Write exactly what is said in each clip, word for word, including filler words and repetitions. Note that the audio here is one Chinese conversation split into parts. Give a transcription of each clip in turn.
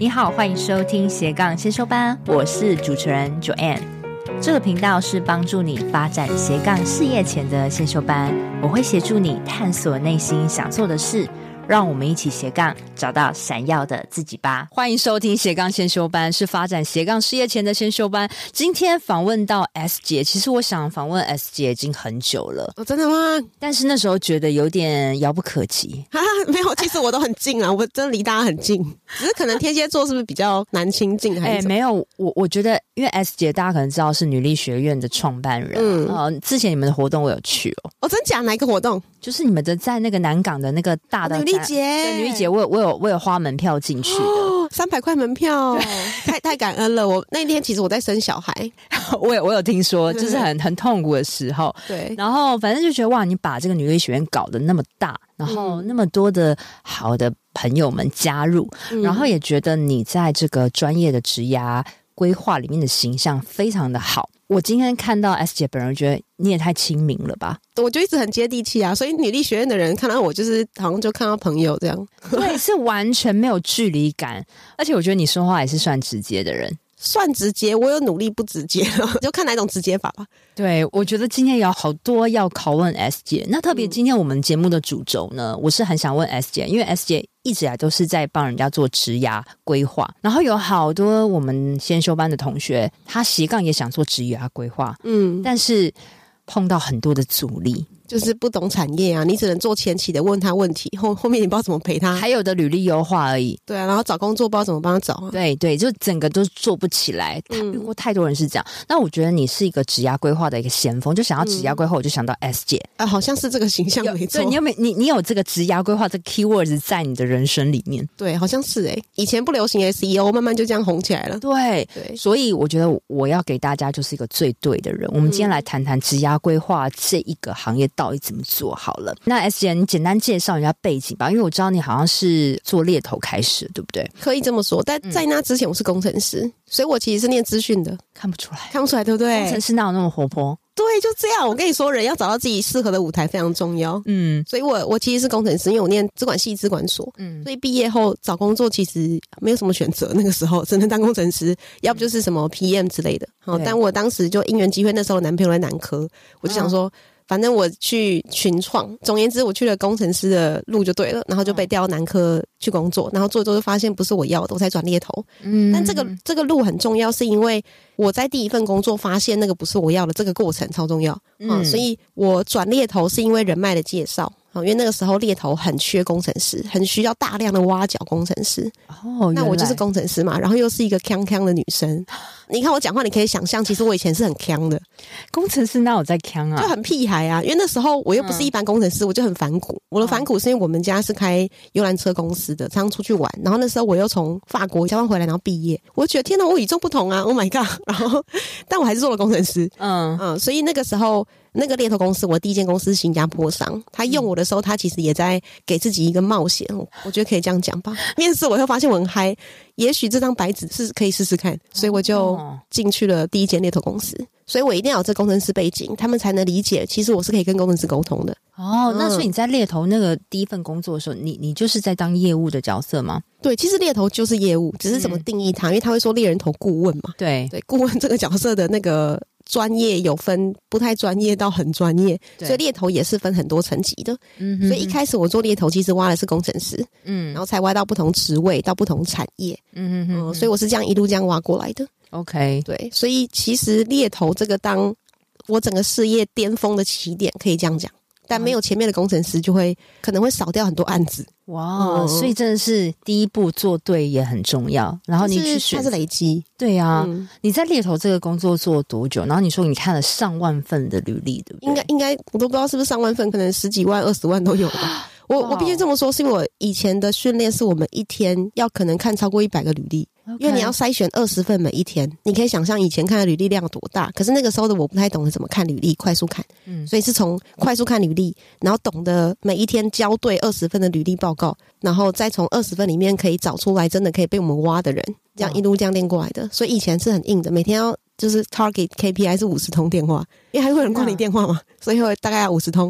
你好，欢迎收听斜杠先修班，我是主持人 Joanne。 这个频道是帮助你发展斜杠事业前的先修班，我会协助你探索内心想做的事，让我们一起斜杠找到闪耀的自己吧。欢迎收听斜杠先修班，是发展斜杠事业前的先修班。今天访问到 S 姐，其实我想访问 S 姐已经很久了。 哦，真的吗？ 但是那时候觉得有点遥不可及。 哈，没有，其实我都很近啊，我真的离大家很近，只是可能天蝎座是不是比较难亲近？还是哎，没有，我我觉得因为 S 姐大家可能知道是女力学院的创办人，嗯，呃，之前你们的活动我有去哦。 哦，真假？哪一个活动？ 就是你们的在那个南港的那个大的、 哦、女力节， 对，女力节，我有我有我有花门票进去的，哦， 三百块门票，太太感恩了。我那天其实我在生小孩， 我有我有听说，就是很很痛苦的时候， 对。 然后反正就觉得哇，你把这个女力学院搞得那么大，然后那么多的好的朋友们加入，嗯，然后也觉得你在这个专业的职涯规划里面的形象非常的好。我今天看到 S 姐本人，觉得你也太亲民了吧？ 我就一直很接地气啊，所以女力学院的人看到我就是好像就看到朋友这样， 对，是完全没有距离感，而且我觉得你说话也是算直接的人。 算直接，我有努力不直接了，就看哪种直接法吧。 对，我觉得今天有好多要拷问 S 姐，那特别今天我们节目的主轴呢，我是很想问 S 姐，因为 S 姐一直以来都是在帮人家做职涯规划，然后有好多我们先修班的同学，他斜杠也想做职涯规划，嗯，但是碰到很多的阻力。 就是不懂产业啊，你只能做前期的问他问题，后后面你不知道怎么陪他， 还有的履历优化而已。 对啊，然后找工作不知道怎么帮他找啊。 对对，就整个都做不起来。嗯，遇过太多人是这样。那我觉得你是一个职涯规划的一个先锋，就想要职涯规划，我就想到 S 姐啊，好像是这个形象没错。 对，你有没你你有这个职涯规划这个 keywords 在你的人生里面？ 对，好像是哎，欸，以前不流行 S E O， 慢慢就这样红起来了。 对对，所以我觉得我要给大家就是一个最对的人。我们今天来谈谈职涯规划这一个行业到底怎么做。好了，那 S 姐，你简单介绍一下背景吧，因为我知道你好像是做猎头开始，对不对？ 可以这么说，但在那之前我是工程师，嗯，所以我其实是念资讯的。 看不出来， 看不出来，对不对？ 工程师哪有那么活泼？ 对，就这样。我跟你说，人要找到自己适合的舞台非常重要。嗯，所以我我其实是工程师，因为我念资管系资管所，嗯，所以毕业后找工作其实没有什么选择，那个时候只能当工程师，要不就是什么 P M 之类的。好，但我当时就因缘机会，那时候男朋友在南科，我就想说。哦，反正我去群创，总而言之我去了工程师的路就对了，然后就被调到南科去工作，然后做一做就发现不是我要的，我才转猎头。嗯，但这个这个路很重要，是因为我在第一份工作发现那个不是我要的，这个过程超重要。嗯，嗯，所以我转猎头是因为人脉的介绍。因为那个时候猎头很缺工程师，很需要大量的挖角工程师。哦，那我就是工程师嘛，然后又是一个锵锵的女生。你看我讲话，你可以想象，其实我以前是很锵的。 工程师哪有在锵啊？ 就很屁孩啊！因为那时候我又不是一般工程师，嗯，我就很反骨。我的反骨是因为我们家是开游览车公司的，常常出去玩。然后那时候我又从法国交换回来，然后毕业，我就觉得天哪，我与众不同啊 ！Oh my god！ 然后，但我还是做了工程师。嗯嗯，所以那个时候。那个猎头公司，我第一间公司是新加坡商，他用我的时候，他其实也在给自己一个冒险，我觉得可以这样讲吧。面试我会发现我很嗨，也许这张白纸是可以试试看，所以我就进去了第一间猎头公司。所以我一定要有这工程师背景，他们才能理解，其实我是可以跟工程师沟通的。 哦，那所以你在猎头那个第一份工作的时候，你你就是在当业务的角色吗？ 对，其实猎头就是业务，只是怎么定义它，嗯，因为他会说猎人头顾问嘛。 对对，顾问这个角色的那个专业有分不太专业到很专业，所以猎头也是分很多层级的。嗯哼哼，所以一开始我做猎头其实挖的是工程师，嗯，然后才挖到不同职位到不同产业。嗯哼哼哼，嗯，所以我是这样一路这样挖过来的。 OK， 对，所以其实猎头这个当我整个事业巅峰的起点，可以这样讲。但没有前面的工程师，就会可能会少掉很多案子。 哇，嗯，所以真的是第一步做对也很重要。然后你去选， 它是累积。 对啊，嗯，你在猎头这个工作做了多久？然后你说你看了上万份的履历，对不对？ 应该应该我都不知道是不是上万份，可能十几万、二十万都有吧。我我必须这么说，是因为我以前的训练是我们一天要可能看超过一百个履历。Okay. 因为你要筛选二十份每一天，你可以想象以前看的履历量多大。可是那个时候的我不太懂得怎么看履历，快速看，嗯，所以是从快速看履历，然后懂得每一天交对二十份的履历报告，然后再从二十份里面可以找出来真的可以被我们挖的人，这样一路这样练过来的。所以以前是很硬的，每天要就是 target K P I 是五十通电话，因为还会有人挂你电话嘛，所以会大概要五十通。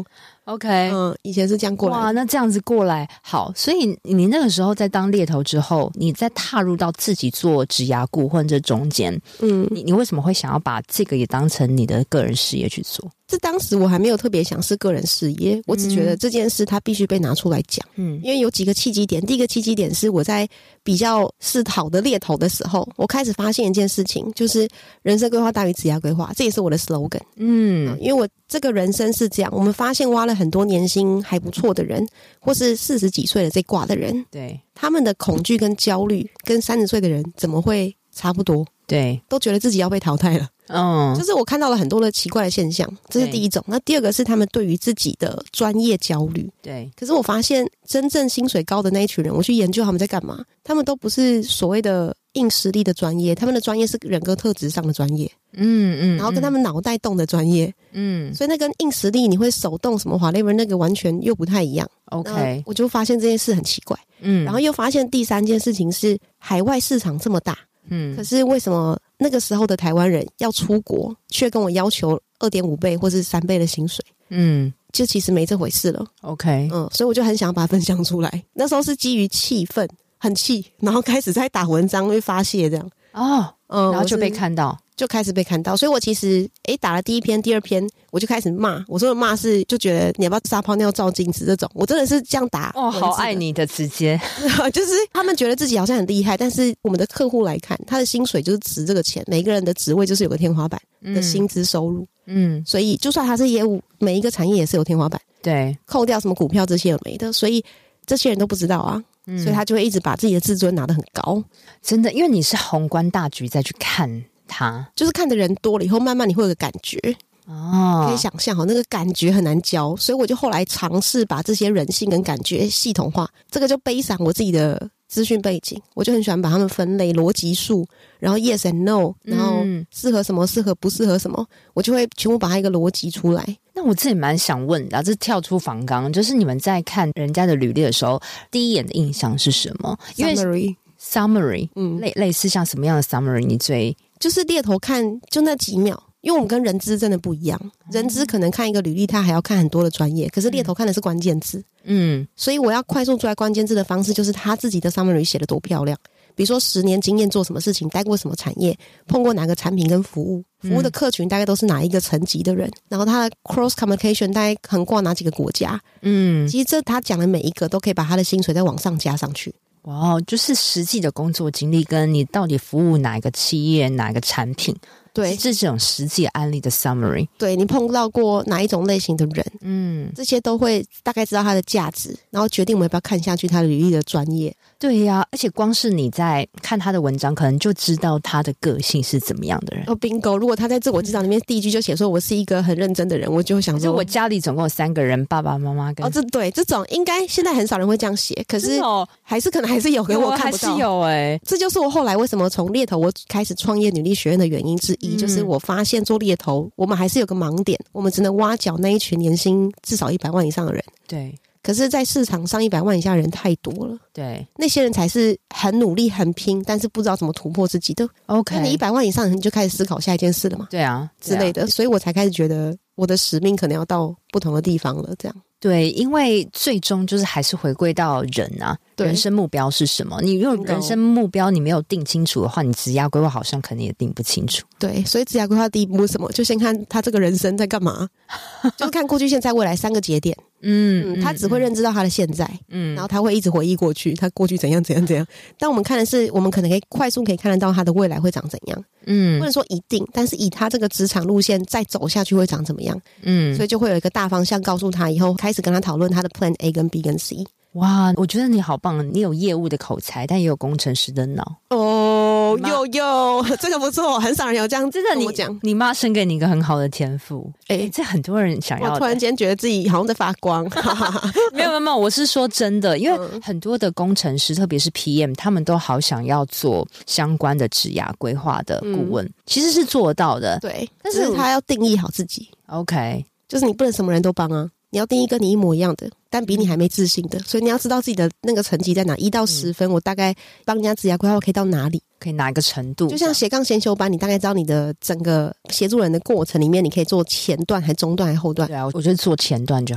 OK， 嗯，以前是这样过来。 哇，那这样子过来好，所以你那个时候在当猎头之后，你在踏入到自己做职涯顾问这中间，嗯，你你为什么会想要把这个也当成你的个人事业去做？ 这当时我还没有特别想是个人事业，我只觉得这件事它必须被拿出来讲。嗯，因为有几个契机点。第一个契机点是我在比较是好的猎头的时候，我开始发现一件事情，就是人生规划大于职业规划，这也是我的 slogan。嗯、呃，因为我这个人生是这样，我们发现挖了很多年薪还不错的人，或是四十几岁的这挂的人， 对， 他们的恐惧跟焦虑跟三十岁的人怎么会差不多？ 对， 都觉得自己要被淘汰了。嗯，就是我看到了很多的奇怪的现象，这是第一种。那第二个是他们对于自己的专业焦虑。 对， 可是我发现真正薪水高的那一群人，我去研究他们在干嘛，他们都不是所谓的硬实力的专业，他们的专业是人格特质上的专业。嗯嗯，然后跟他们脑袋动的专业。嗯，所以那跟硬实力你会手动什么whatever那个完全又不太一样。 OK， 我就发现这件事很奇怪。嗯，然后又发现第三件事情是海外市场这么大。嗯，可是为什么那个时候的台湾人要出国，却跟我要求 二点五 倍或是三倍的薪水？嗯，就其实没这回事了。 OK， 嗯，所以我就很想把它分享出来。那时候是基于气愤，很气，然后开始在打文章，会发泄这样。 哦，嗯，然后就被看到。 就开始被看到，所以我其实诶打了第一篇第二篇我就开始骂，我说的骂是就觉得你要不要撒泡尿照镜子这种，我真的是这样打。 哦，好爱你的直接就是他们觉得自己好像很厉害，但是我们的客户来看他的薪水就是值这个钱，每一个人的职位就是有个天花板的薪资收入。嗯，所以就算他是业务，每一个产业也是有天花板， 对， 扣掉什么股票这些有没的，所以这些人都不知道啊。嗯，所以他就会一直把自己的自尊拿得很高。 真的，因为你是宏观大局再去看他， 就是看的人多了以后，慢慢你会有个感觉哦，可以想象好那个感觉很难教，所以我就后来尝试把这些人性跟感觉系统化，这个就背上我自己的资讯背景，我就很喜欢把他们分类逻辑数，然后 yes and no， 然后适合什么适合不适合什么，我就会全部把它一个逻辑出来。 那我自己蛮想问的、啊、这跳出访纲，就是你们在看人家的履历的时候，第一眼的印象是什么？因为 summary summary 嗯，类类似像什么样的 summary 你最就是猎头看就那几秒，因为我们跟人资真的不一样，人资可能看一个履历他还要看很多的专业，可是猎头看的是关键字。嗯，所以我要快速出来关键字的方式就是他自己的 summary 写得多漂亮，比如说十年经验做什么事情，待过什么产业，碰过哪个产品跟服务，服务的客群大概都是哪一个层级的人，然后他的 cross communication 大概横跨哪几个国家。嗯，其实这他讲的每一个都可以把他的薪水再往上加上去。 哇，就是实际的工作经历跟你到底服务哪一个企业哪一个产品， 对， 是这种实际案例的 summary。 对，你碰到过哪一种类型的人，嗯，这些都会大概知道他的价值，然后决定我们要不要看下去他的履历的专业。 对呀、啊，而且光是你在看他的文章可能就知道他的个性是怎么样的人。 哦 bingo， 如果他在自我介绍里面第一句就写说我是一个很认真的人，我就会想说我家里总共有三个人，爸爸妈妈跟哦，这对这种应该现在很少人会这样写，可是还是可能还是有，给我看不到。 还是有哎、欸， 这就是我后来为什么从猎头我开始创业女力学院的原因之一、嗯、就是我发现做猎头我们还是有个盲点，我们只能挖角那一群年薪至少一百万以上的人。 对， 可是在市场上一百万以下的人太多了， 对， 那些人才是很努力很拼但是不知道怎么突破自己的。 OK， 那你一百万以上你就开始思考下一件事了嘛？ 对啊， 之类的、啊、所以我才开始觉得我的使命可能要到不同的地方了。这样对，因为最终就是还是回归到人啊，人生目标是什么？你如果人生目标你没有定清楚的话，你职业规划好像可能也定不清楚。 对，所以职业规划第一步是什么？就先看他这个人生在干嘛，就是看过去、现在、未来三个节点。嗯, 嗯，他只会认知到他的现在，嗯，然后他会一直回忆过去，他过去怎样怎样怎样。但我们看的是，我们可能可以快速可以看得到他的未来会长怎样，嗯，不能说一定，但是以他这个职场路线再走下去会长怎么样，嗯，所以就会有一个大方向告诉他，以后开始跟他讨论他的 Plan A 跟 B 跟 C。 哇，我觉得你好棒，你有业务的口才，但也有工程师的脑。 哦，有有，这个不错，很少人有这样真的你讲。你妈生给你一个很好的天赋，哎、欸，这很多人想要的。 我突然间觉得自己好像在发光。 没有没有没有，我是说真的，因为很多的工程师，特别是 P M， 他们都好想要做相关的职涯规划的顾问、嗯，其实是做得到的。 对，但是他要定义好自己。 OK， 就是你不能什么人都帮啊。你要定一个你一模一样的，但比你还没自信的，所以你要知道自己的那个成绩在哪，一到十分，我大概帮人家职涯规划可以到哪里， 可以哪一个程度？ 就像斜杠先修班，你大概知道你的整个协助人的过程里面，你可以做前段、还中段、还后段。 对啊，我觉得做前段就好。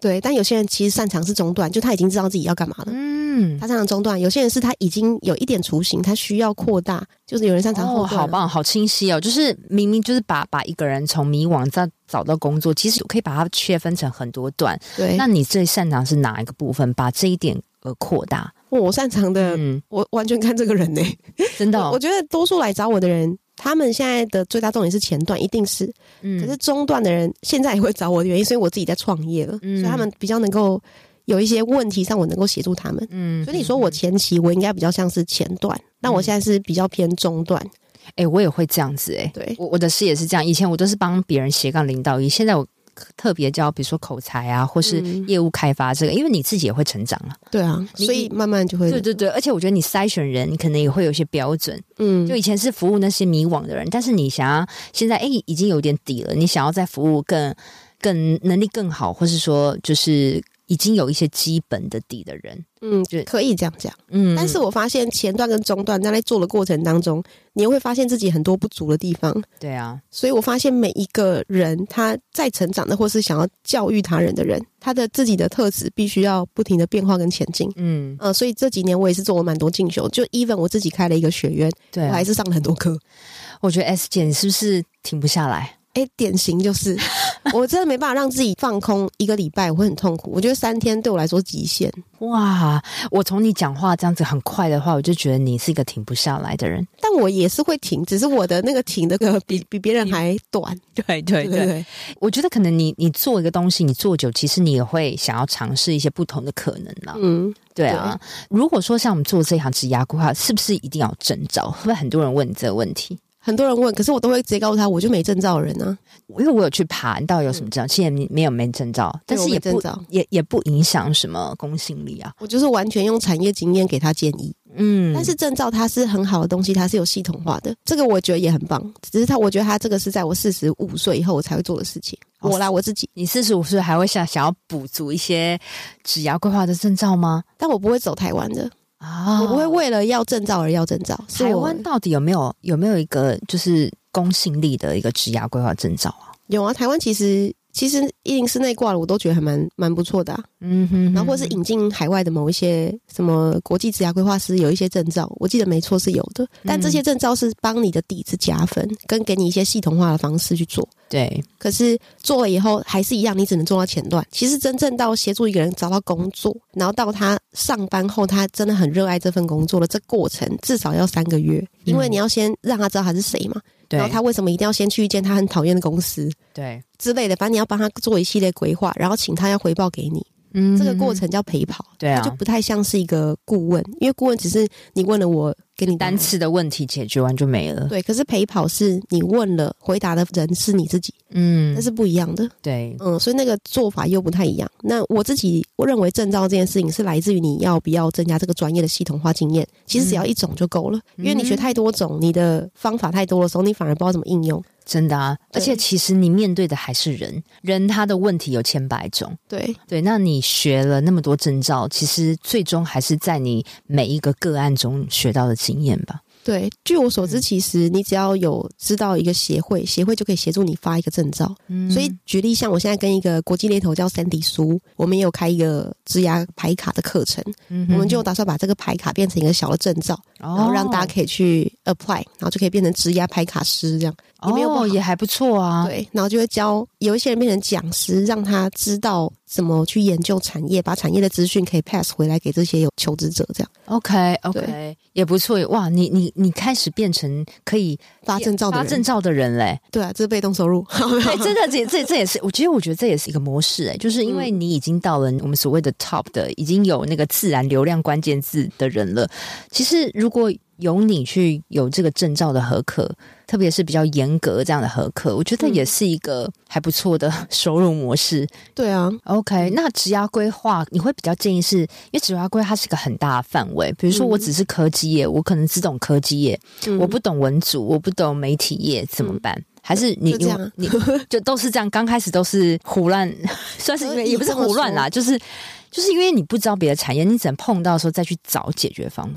对，但有些人其实擅长是中段，就他已经知道自己要干嘛了。嗯，他擅长中段，有些人是他已经有一点雏形，他需要扩大，就是有人擅长后段。 哦，好棒，好清晰哦！就是明明就是把把一个人从迷惘再找到工作，其实可以把它切分成很多段。 对， 那你最擅长是哪一个部分？把这一点呃扩大。 我擅长的，嗯、我完全看这个人呢、欸， 真的、哦我。我觉得多数来找我的人。他们现在的最大重点是前段，一定是，嗯，可是中段的人现在也会找我的原因，所以我自己在创业了，嗯，所以他们比较能够有一些问题上，我能够协助他们，嗯，所以你说我前期我应该比较像是前段，那、嗯、我现在是比较偏中段， 哎、欸，我也会这样子、欸，哎， 对， 我我的事也是这样，以前我都是帮别人斜杠零到一，现在我特别教，比如说口才啊，或是业务开发这个，嗯、因为你自己也会成长啊。 对啊，所以慢慢就会。 对对对，而且我觉得你筛选人，你可能也会有一些标准。嗯，就以前是服务那些迷惘的人，但是你想要现在哎已经有点底了，你想要再服务更更能力更好，或是说就是已经有一些基本的底的人。 嗯，就可以这样讲。嗯，但是我发现前段跟中段在做的过程当中，你又会发现自己很多不足的地方。 对啊， 所以我发现每一个人他在成长的，或是想要教育他人的人，他的自己的特质必须要不停的变化跟前进。嗯，呃，所以这几年我也是做了蛮多进修，就 even 我自己开了一个学院，对、啊，我还是上了很多课。 我觉得 S 姐你是不是停不下来？ 哎，典型就是我真的没办法让自己放空一个礼拜，我会很痛苦。我觉得三天对我来说极限。 哇，我从你讲话这样子很快的话，我就觉得你是一个停不下来的人。 但我也是会停，只是我的那个停的个比比别人还短。 对对 对, 对, 对，我觉得可能你你做一个东西，你做久，其实你也会想要尝试一些不同的可能啦。嗯，对啊。对，如果说像我们做这一行职涯规划，是不是一定要有证照？会不会很多人问你这个问题？ 很多人问，可是我都会直接告诉他，我就没证照的人啊。 因为我有去爬，你到底有什么证照？嗯、其实你没有没证照，但是也不也也不影响什么公信力啊。 我就是完全用产业经验给他建议。嗯，但是证照它是很好的东西，它是有系统化的，这个我觉得也很棒。只是他，我觉得他这个是在我四十五岁以后我才会做的事情。哦、我啦，我自己， 你四十五岁还会想想要补足一些职涯规划的证照吗？ 但我不会走台湾的。啊、我不会为了要证照而要证照。 台湾到底有没有有没有一个就是公信力的一个职涯规划证照啊？ 有啊，台湾其实其实一零四内挂的我都觉得还蛮蛮不错的啊。嗯哼, 哼，然后或是引进海外的某一些什么国际职涯规划师有一些证照，我记得没错是有的。但这些证照是帮你的底子加分，跟给你一些系统化的方式去做。 对， 可是做了以后还是一样，你只能做到前段。其实真正到协助一个人找到工作，然后到他上班后，他真的很热爱这份工作了，这过程至少要三个月，因为你要先让他知道他是谁嘛，嗯、然后他为什么一定要先去一间他很讨厌的公司， 对之类的，反正你要帮他做一系列规划，然后请他要回报给你。嗯，这个过程叫陪跑， 对啊， 就不太像是一个顾问，因为顾问只是你问了我给你单次的问题解决完就没了。 对，可是陪跑是你问了，回答的人是你自己，嗯，那是不一样的。 对， 嗯，所以那个做法又不太一样。那我自己我认为证照这件事情是来自于你要不要增加这个专业的系统化经验。其实只要一种就够了，嗯、因为你学太多种，你的方法太多的时候，你反而不知道怎么应用。 真的啊，而且其实你面对的还是人，人他的问题有千百种。 对对，那你学了那么多证照，其实最终还是在你每一个个案中学到的经验吧。 对，据我所知，其实你只要有知道一个协会，协会就可以协助你发一个证照。嗯，所以举例，像我现在跟一个国际猎头叫 Sandy 苏，我们也有开一个职涯牌卡的课程。嗯，我们就打算把这个牌卡变成一个小的证照，哦、然后让大家可以去 apply， 然后就可以变成职涯牌卡师这样。也没有不好， 哦，也还不错啊。 对，然后就会教有一些人变成讲师，让他知道怎么去研究产业，把产业的资讯可以 pass 回来给这些有求职者，这样。 OK OK， 也不错。哇，你你你开始变成可以发证照的人， 发证照的人嘞。 对啊，这是被动收入。 对，真的，这这这也是，我觉得我觉得这也是一个模式哎，就是因为你已经到了我们所谓的 top 的，已经有那个自然流量关键字的人了。其实如果由你去有这个证照的核可，特别是比较严格这样的核可，我觉得也是一个还不错的收入模式。 对啊 OK， 那职涯规划你会比较建议是，因为职涯规划它是一个很大的范围，比如说我只是科技业，嗯、我可能只懂科技业，嗯、我不懂文组，我不懂媒体业怎么办？嗯还是你就你就都是这样，刚开始都是胡乱，算是因为也不是胡乱啦，就是就是因为你不知道别的产业，你只能碰到的时候再去找解决方法。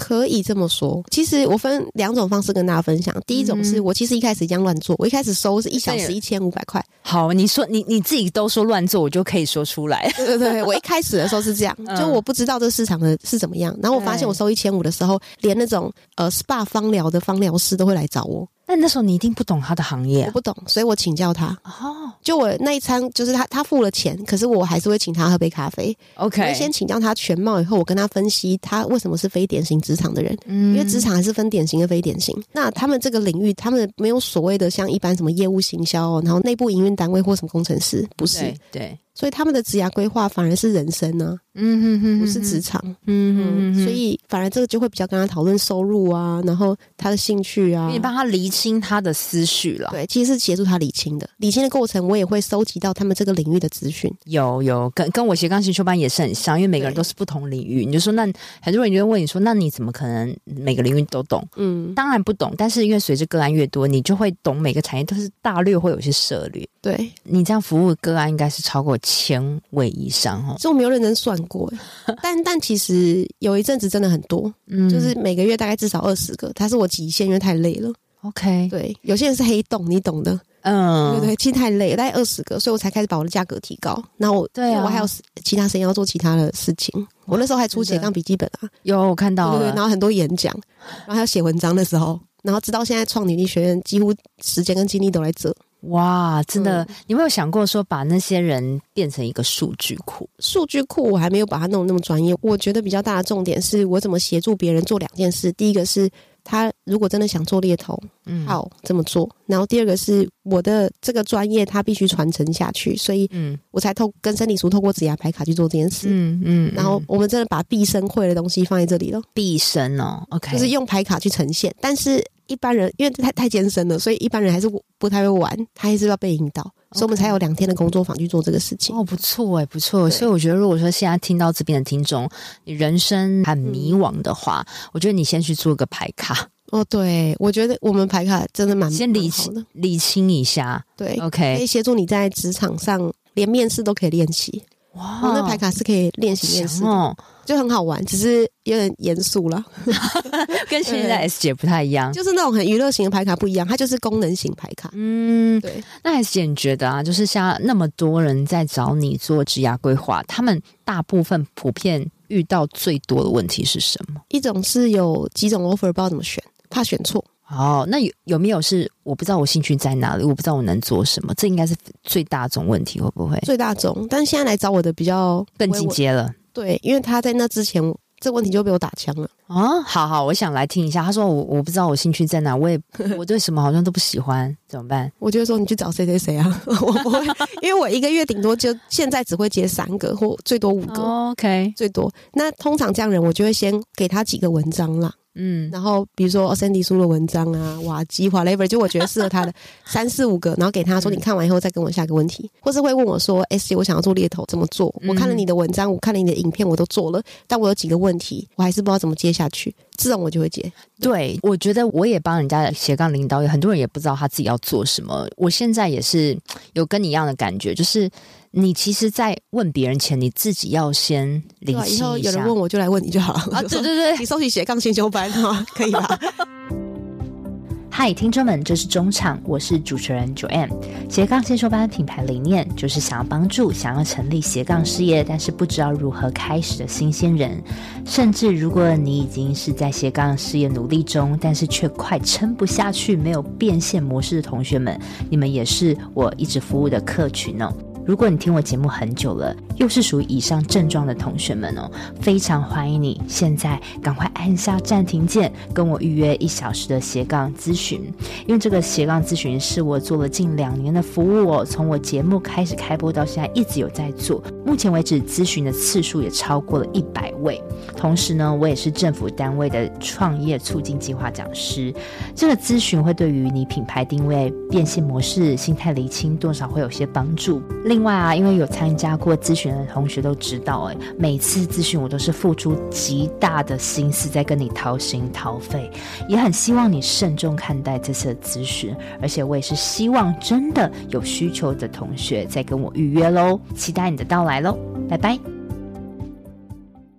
可以这么说，其实我分两种方式跟大家分享。第一种是我其实一开始这样乱做，我一开始收是一小时一千五百块。 好，你说你你自己都说乱做，我就可以说出来。 对对对，我一开始的时候是这样，就我不知道这市场的是怎么样，然后我发现我收一千五的时候，连那种呃 S P A 芳疗的芳疗师都会来找我。 但那时候你一定不懂他的行业、啊、 我不懂，所以我请教他。 哦， 就我那一餐就是他他付了钱，可是我还是会请他喝杯咖啡。 OK， 我会先请教他全貌以后，我跟他分析他为什么是非典型职场的人、嗯、因为职场还是分典型和非典型。那他们这个领域他们没有所谓的像一般什么业务行销，然后内部营运单位或什么工程师，不是。 对，对， 所以他们的职涯规划反而是人生呢、啊，嗯哼哼，不是职场，嗯哼哼，所以反而这个就会比较跟他讨论收入啊，然后他的兴趣啊， 你帮他厘清他的思绪了。 对，其实是协助他理清的，理清的过程我也会收集到他们这个领域的资讯。 有有，跟跟我斜杠先修班也是很像，因为每个人都是不同领域。你就说，那很多人就会问你说，那你怎么可能每个领域都懂？嗯，当然不懂，但是因为随着个案越多，你就会懂每个产业都是大略会有一些涉略。 对， 你这样服务的个案应该是超过千位以上哦， 这我没有认真算过，但但其实有一阵子真的很多，嗯，就是每个月大概至少二十个，它是我极限，因为太累了。OK， 对，有些人是黑洞，你懂的。嗯，对对，其实太累了，大概二十个，所以我才开始把我的价格提高。然后我对、啊、我还有其他时间要做其他的事情。我那时候还出斜杠笔记本啊， 有我看到了， 对对对，然后很多演讲，然后还有写文章的时候，然后直到现在创女力学院，几乎时间跟精力都在这。 哇，真的、嗯、你有没有想过说把那些人变成一个数据库？ 数据库我还没有把它弄那么专业，我觉得比较大的重点是我怎么协助别人做两件事。第一个是他如果真的想做猎头，嗯，好这么做。然后第二个是我的这个专业他必须传承下去，所以嗯，我才透跟生理书透过职涯牌卡去做这件事。嗯嗯，然后我们真的把毕生会的东西放在这里了。 毕生哦 ，OK， 就是用牌卡去呈现，但是一般人因为太太艰深了，所以一般人还是不太会玩，他还是要被引导。Okay. 所以我们才有两天的工作坊去做这个事情。 哦，不错哎，不错。所以我觉得，如果说现在听到这边的听众，你人生很迷惘的话，嗯、我觉得你先去做个牌卡。 哦，对，我觉得我们牌卡真的蛮先理清理清一下。 对 ，OK， 可以协助你在职场上连面试都可以练习。哇，我那牌卡是可以练习面试的。哦，就很好玩，只是有点严肃啦跟现在 S 姐不太一样， 就是那种很娱乐型的牌卡不一样，它就是功能型牌卡。嗯，对。 那 S 姐你觉得啊，就是像那么多人在找你做职涯规划，他们大部分普遍遇到最多的问题是什么？ 一种是有几种 offer 不知道怎么选，怕选错。 哦，那有有没有是我不知道我兴趣在哪里，我不知道我能做什么？这应该是最大众问题，会不会？ 最大众，但是现在来找我的比较更进阶了。 对，因为他在那之前这个问题就被我打枪了。 哦，好好，我想来听一下。他说我我不知道我兴趣在哪，我也我对什么好像都不喜欢，怎么办？ 我就会说你去找谁谁谁啊，我不会，因为我一个月顶多就现在只会接三个或最多五个。 哦 OK， 最多。那通常这样人，我就会先给他几个文章啦。嗯，然后比如说 Sandy 书的文章啊，瓦基 whatever， 就我觉得适合他的三四五个，然后给他说你看完以后再跟我下个问题，或是会问我说 S 姐我想要做猎头怎么做？我看了你的文章，我看了你的影片，我都做了，但我有几个问题，我还是不知道怎么接下去。这种我就会接。 对，我觉得我也帮人家斜杠领导，有很多人也不知道他自己要做什么。我现在也是有跟你一样的感觉，就是你其实在问别人前，你自己要先理清一下。以后有人问我就来问你就好了。 啊，对对对， 你搜起斜杠先修班哈，可以吧？ 嗨，听众们，这是中场，我是主持人 Joanne。斜杠先修班品牌理念就是想要帮助想要成立斜杠事业，但是不知道如何开始的新鲜人，甚至如果你已经是在斜杠事业努力中，但是却快撑不下去，没有变现模式的同学们，你们也是我一直服务的客群哦。如果你听我节目很久了，又是属于以上症状的同学们哦，非常欢迎你现在赶快按下暂停键，跟我预约一小时的斜杠咨询。因为这个斜杠咨询是我做了近两年的服务哦，从我节目开始开播到现在一直有在做，目前为止咨询的次数也超过了一百位。同时呢，我也是政府单位的创业促进计划讲师。这个咨询会对于你品牌定位、变现模式、心态厘清多少会有些帮助。另外啊，因为有参加过咨询的同学都知道，哎，每次咨询我都是付出极大的心思在跟你掏心掏肺，也很希望你慎重看待这次的咨询，而且我也是希望真的有需求的同学再跟我预约咯，期待你的到来咯，拜拜。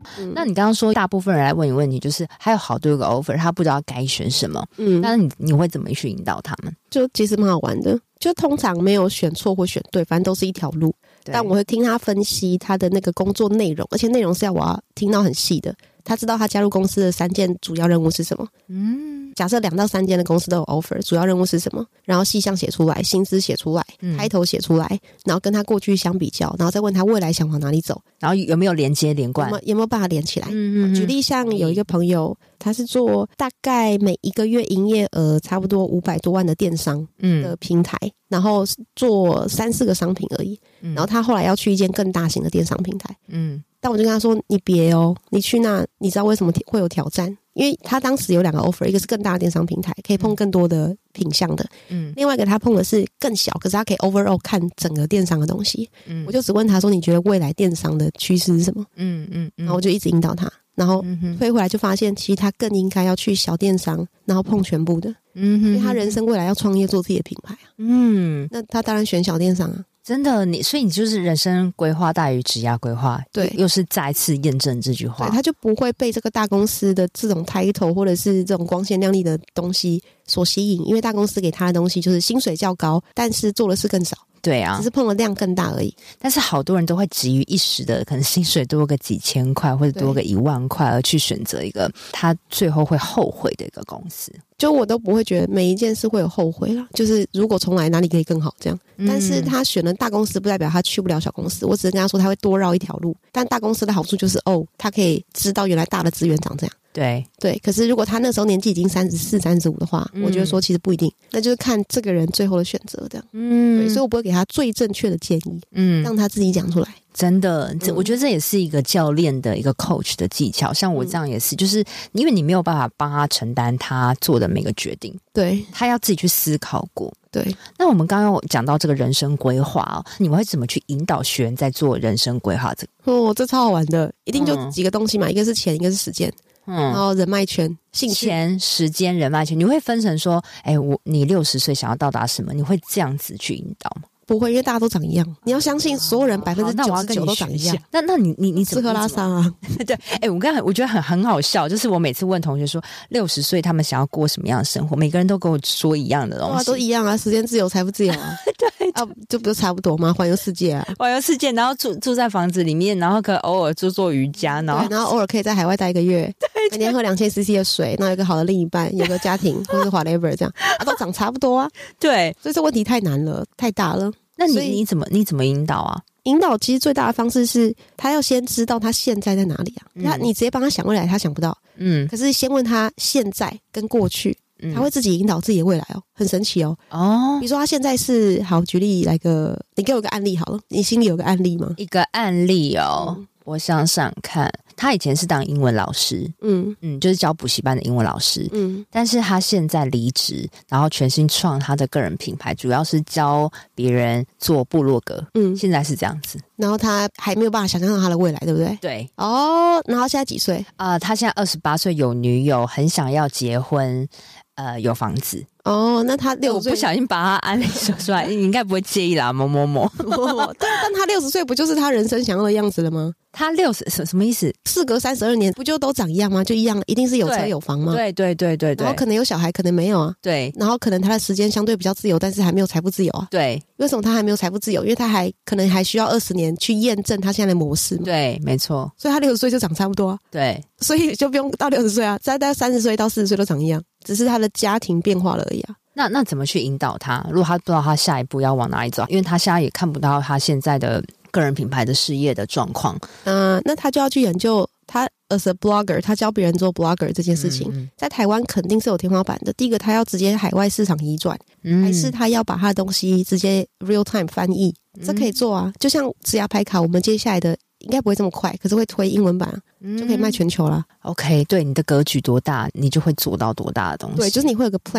嗯、那你刚刚说大部分人来问你问题，就是还有好多个 offer， 他不知道该选什么。嗯，那你你会怎么去引导他们？ 就其实蛮好玩的，就通常没有选错或选对，反正都是一条路。但我会听他分析他的那个工作内容，而且内容是要我要听到很细的。他知道他加入公司的三件主要任务是什么。嗯，假设两到三间的公司都有 offer， 主要任务是什么？然后细项写出来，薪资写出来，开头写出来，然后跟他过去相比较，然后再问他未来想往哪里走， 然后有没有连接连贯， 有没有, 有没有办法连起来。嗯嗯。举例像有一个朋友，他是做大概每一个月营业额差不多五百多万的电商的平台，嗯、然后做三四个商品而已。嗯、然后他后来要去一间更大型的电商平台。嗯。但我就跟他说，你别哦，你去那你知道为什么会有挑战？因为他当时有两个 offer， 一个是更大的电商平台，可以碰更多的品项的，嗯，另外一个他碰的是更小，可是他可以 overall 看整个电商的东西。嗯，我就只问他说，你觉得未来电商的趋势是什么？嗯嗯，然后我就一直引导他，然后推回来就发现，其实他更应该要去小电商，然后碰全部的，嗯，因为他人生未来要创业做自己的品牌啊，嗯，那他当然选小电商啊。 真的，你所以你就是人生规划大于职业规划，对，又是再次验证这句话。 对，他就不会被这个大公司的这种 title 或者是这种光鲜亮丽的东西所吸引，因为大公司给他的东西就是薪水较高，但是做的事更少。 对啊， 只是碰的量更大而已。 但是好多人都会急于一时的，可能薪水多个几千块或者多个一万块，而去选择一个他最后会后悔的一个公司。 就我都不会觉得每一件事会有后悔啦，就是如果重来哪里可以更好这样。嗯、但是他选了大公司不代表他去不了小公司，我只是跟他说他会多绕一条路，但大公司的好处就是哦，他可以知道原来大的资源长这样。 对对，可是如果他那时候年纪已经三十四、三十五的话，嗯、我觉得说其实不一定，那就是看这个人最后的选择这样。嗯，对，所以我不会给他最正确的建议，嗯，让他自己讲出来。 真的，这我觉得这也是一个教练的一个 coach 的技巧。像我这样也是，就是因为你没有办法帮他承担他做的每个决定， 对， 他要自己去思考过。 对， 那我们刚刚有讲到这个人生规划哦，你们会怎么去引导学员在做人生规划这个？ 哦，这超好玩的，一定就几个东西嘛，嗯、一个是钱，一个是时间。嗯，然后人脉圈、兴趣、 钱、时间、人脉圈，你会分成说，哎，我你六十岁想要到达什么？你会这样子去引导吗？ 不会，因为大家都长一样。你要相信所有人百分之九十九都长一样。 那那你你你怎么吃喝拉撒啊？ 对，哎，我刚才我觉得很很好笑，就是我每次问同学说六十岁他们想要过什么样的生活，每个人都跟我说一样的东西， 哇，都一样啊，时间自由、财富自由啊， 对啊，就不是差不多吗？环游世界啊， 环游世界，然后住住在房子里面，然后可偶尔做做瑜伽，然后然后偶尔可以在海外待一个月，对，每天喝两千 C C 的水，然后有一个好的另一半，有个家庭或者 whatever 这样，啊，都长差不多啊， 对， 所以这问题太难了，太大了。 那你你怎么你怎么引导啊？ 引导其实最大的方式是他要先知道他现在在哪里啊。嗯、他你直接帮他想未来，他想不到。嗯，可是先问他现在跟过去，嗯、他会自己引导自己的未来哦，很神奇哦。哦，比如说他现在是好，举例来个，你给我一个案例好了，你心里有个案例吗？ 一个案例哦。嗯，我想想看，他以前是当英文老师，嗯嗯，就是教补习班的英文老师，嗯，但是他现在离职，然后全心创他的个人品牌，主要是教别人做部落格，嗯，现在是这样子。 然后他还没有办法想象到他的未来，对不对？ 对。 哦，然后现在几岁？ 啊、呃，他现在二十八岁，有女友，很想要结婚，呃，有房子。 哦，那他六十岁， 我不小心把他案例说出来，你应该不会介意啦，某某某。 但但他六十岁不就是他人生想要的样子了吗？ 他六十什什么意思？ 事隔三十二年，不就都长一样吗？就一样，一定是有车有房吗？ 对对对对对。 然后可能有小孩，可能没有啊。 对。 然后可能他的时间相对比较自由，但是还没有财富自由啊。 对。 为什么他还没有财富自由？因为他还可能还需要二十年去验证他现在的模式嘛。 对，没错。 所以他六十岁就长差不多啊。 对。 所以就不用到六十岁啊，再到三十岁到四十岁都长一样，只是他的家庭变化了而已啊。 那那怎么去引导他？如果他不知道他下一步要往哪里走，因为他现在也看不到他现在的个人品牌的事业的状况， 嗯、呃，那他就要去研究他 as a blogger， 他教别人做 blogger 这件事情，嗯嗯，在台湾肯定是有天花板的。第一个，他要直接海外市场移转，嗯，还是他要把他的东西直接 real time 翻译，嗯，这可以做啊。就像职涯牌卡，我们接下来的应该不会这么快，可是会推英文版，嗯，就可以卖全球啦。 OK， 对，你的格局多大，你就会做到多大的东西。 对，就是你会有个 plan，嗯。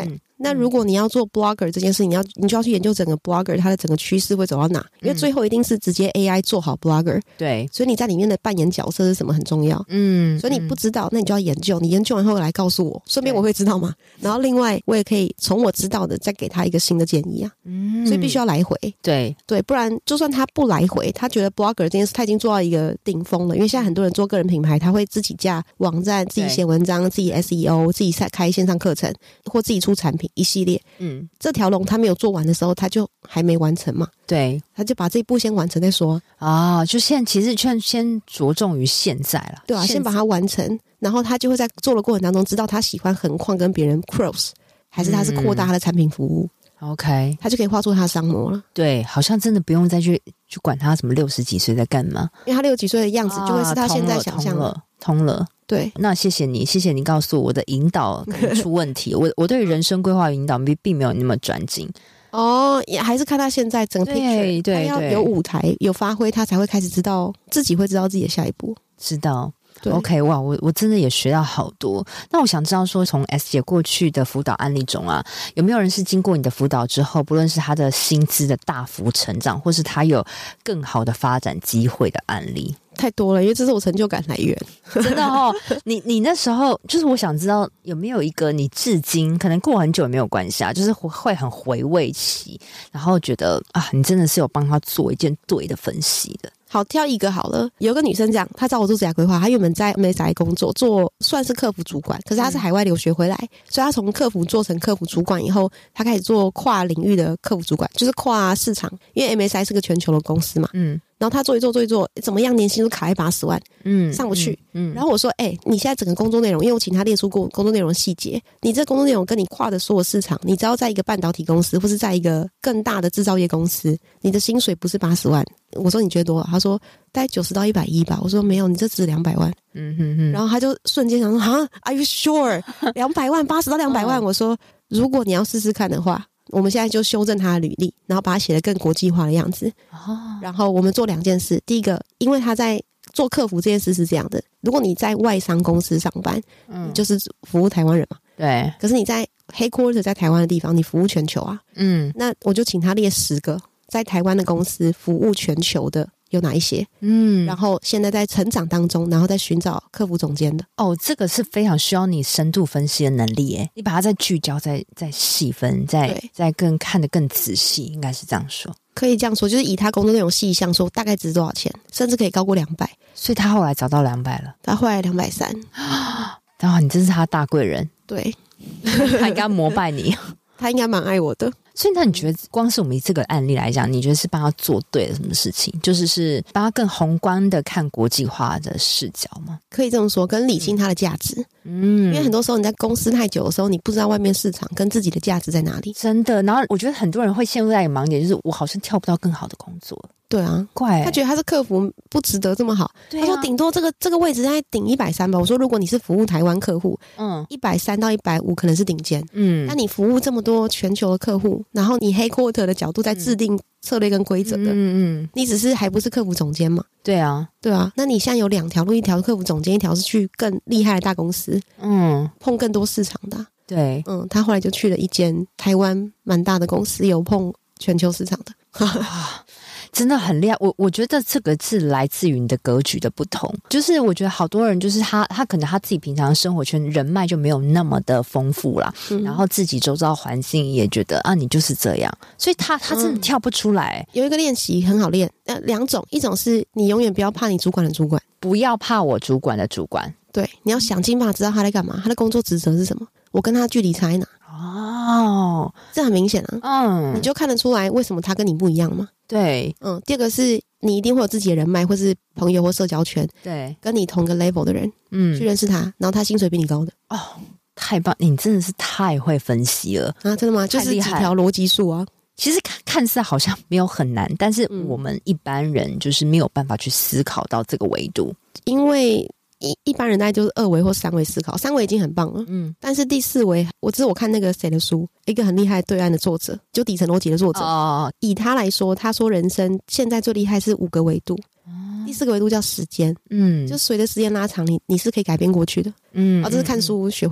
那如果你要做 blogger 这件事，你要你就要去研究整个 blogger 它的整个趋势会走到哪，因为最后一定是直接 A I 做好 blogger。 对， 所以你在里面的扮演角色是什么很重要。嗯，所以你不知道，那你就要研究，你研究完后来告诉我，顺便我会知道吗？然后另外我也可以从我知道的再给他一个新的建议啊。嗯，所以必须要来回。 对对，不然就算他不来回，他觉得 blogger 这件事他已经做到一个顶峰了，因为现在很多人做个人品牌，他会自己架网站，自己写文章，自己 S E O， 自己开线上课程，或自己出产品一系列。嗯，这条龙他没有做完的时候，他就还没完成嘛。 对， 他就把这一步先完成再说啊。就现在其实先先着重于现在了， 对啊，先把它完成，然后他就会在做的过程当中知道他喜欢横跨跟别人 cross， 还是他是扩大他的产品服务。嗯、OK， 他就可以画出他的商模了。 对，好像真的不用再去去管他什么六十几岁在干嘛， 因为他六十几岁的样子就会是他现在想象的。 啊、通了，通了。对，那谢谢你，谢谢你告诉我的引导可能出问题。我我对人生规划引导并没有那么专精。 哦，也还是看他现在整个 picture， 对对对， 他要有舞台有发挥，他才会开始知道自己会知道自己的下一步。 知道。OK， 哇，我我真的也学到好多。那我想知道说，从 S 姐过去的辅导案例中啊，有没有人是经过你的辅导之后，不论是他的薪资的大幅成长，或是他有更好的发展机会的案例？ 太多了，因为这是我成就感来源。 真的哦，你你那时候就是我想知道有没有一个你至今可能过很久也没有关系啊，就是会很回味起，然后觉得啊，你真的是有帮他做一件对的分析的。 好，挑一个好了。有个女生这样，她找我做职涯规划，她原本在 M S I 工作，做算是客服主管，可是她是海外留学回来，嗯、所以她从客服做成客服主管以后，她开始做跨领域的客服主管，就是跨市场，因为 M S I 是个全球的公司嘛。嗯。然后他做一做做一做，怎么样？年薪都卡在八十万，嗯，上不去。嗯，嗯然后我说，哎、欸，你现在整个工作内容，因为我请他列出过工作内容的细节，你这工作内容跟你跨的所有市场，你只要在一个半导体公司，或是在一个更大的制造业公司，你的薪水不是八十万。我说你觉得多少？他说大概九十到一百一吧。我说没有，你这只两百万。嗯哼哼。然后他就瞬间想说，哈 ，Are you sure？ 两百万，八十到两百万。我说，如果你要试试看的话。我们现在就修正他的履历，然后把它写得更国际化的样子。哦，然后我们做两件事。第一个，因为他在做客服这件事是这样的：如果你在外商公司上班，嗯，你就是服务台湾人嘛。 对。可是你在 headquarter 在台湾的地方，你服务全球啊。嗯。那我就请他列十个在台湾的公司服务全球的。有哪一些？嗯，然后现在在成长当中，然后再寻找客服总监的。 哦，这个是非常需要你深度分析的能力耶。你把它再聚焦，再再细分，再再更看得更仔细，应该是这样说。 可以这样说，就是以他工作内容细项说，大概值多少钱，甚至可以高过两百。 所以他后来找到两百了， 他后来两百三。 然后你真是他大贵人， 对， 他应该膜拜你， 他应该蛮爱我的。 所以那你觉得光是我们以这个案例来讲，你觉得是帮他做对了什么事情？就是是帮他更宏观的看国际化的视角吗？ 可以这么说，跟理清他的价值。嗯，因为很多时候你在公司太久的时候，你不知道外面市场跟自己的价值在哪里。 真的，然后我觉得很多人会陷入在一个盲点，就是我好像跳不到更好的工作。 对啊，怪、欸、他觉得他是客服不值得这么好。对、啊，他说顶多这个这个位置在顶一百三吧。我说如果你是服务台湾客户，嗯，一百三到一百五可能是顶尖。嗯，那你服务这么多全球的客户，然后你 headquarter 的角度在制定策略跟规则的，嗯嗯，你只是还不是客服总监嘛？ 对啊， 对啊。那你现在有两条路，一条是客服总监，一条是去更厉害的大公司，嗯，碰更多市场的、啊。 对， 嗯，他后来就去了一间台湾蛮大的公司，有碰全球市场的。 真的很厉害，我我觉得这个是来自于你的格局的不同。就是我觉得好多人就是他他可能他自己平常生活圈人脉就没有那么的丰富啦、嗯、然后自己周遭环境也觉得啊你就是这样，所以他他真的跳不出来、 嗯、有一个练习很好练，呃，两种，一种是你永远不要怕你主管的主管， 不要怕我主管的主管， 对，你要想尽办法知道他在干嘛，他的工作职责是什么，我跟他距离差在哪。哦，这很明显啊，嗯，你就看得出来为什么他跟你不一样嘛。 对， 嗯，第二个是你一定会有自己的人脉或是朋友或社交圈， 对， 跟你同个 level 的人，嗯，去认识他，然后他薪水比你高的。 哦，太棒，你真的是太会分析了啊！真的吗？就是几条逻辑数啊。 其实看看似好像没有很难，但是我们一般人就是没有办法去思考到这个维度， 因为一一般人大概就是二维或三维思考，三维已经很棒了，嗯，但是第四维，我知道我看那个谁的书，一个很厉害对岸的作者，就底层逻辑的作者，哦，以他来说，他说人生现在最厉害是五个维度，哦，第四个维度叫时间，嗯，就随着时间拉长，你你是可以改变过去的，嗯，哦，这是看书学会的。